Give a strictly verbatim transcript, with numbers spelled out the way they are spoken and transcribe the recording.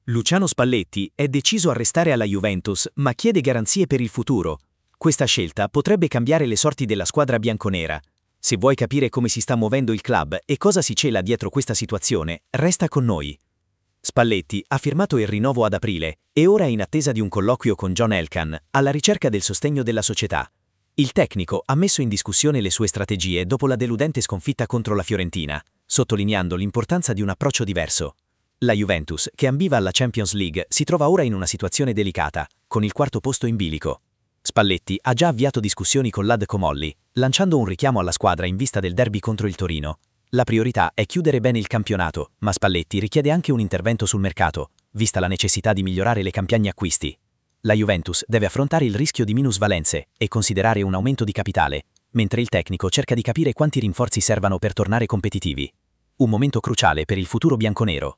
Luciano Spalletti è deciso a restare alla Juventus, ma chiede garanzie per il futuro. Questa scelta potrebbe cambiare le sorti della squadra bianconera. Se vuoi capire come si sta muovendo il club e cosa si cela dietro questa situazione, resta con noi. Spalletti ha firmato il rinnovo ad aprile e ora è in attesa di un colloquio con John Elkann, alla ricerca del sostegno della società. Il tecnico ha messo in discussione le sue strategie dopo la deludente sconfitta contro la Fiorentina, sottolineando l'importanza di un approccio diverso. La Juventus, che ambiva alla Champions League, si trova ora in una situazione delicata, con il quarto posto in bilico. Spalletti ha già avviato discussioni con l'A D Comolli, lanciando un richiamo alla squadra in vista del derby contro il Torino. La priorità è chiudere bene il campionato, ma Spalletti richiede anche un intervento sul mercato, vista la necessità di migliorare le campagne acquisti. La Juventus deve affrontare il rischio di minusvalenze e considerare un aumento di capitale, mentre il tecnico cerca di capire quanti rinforzi servano per tornare competitivi. Un momento cruciale per il futuro bianconero.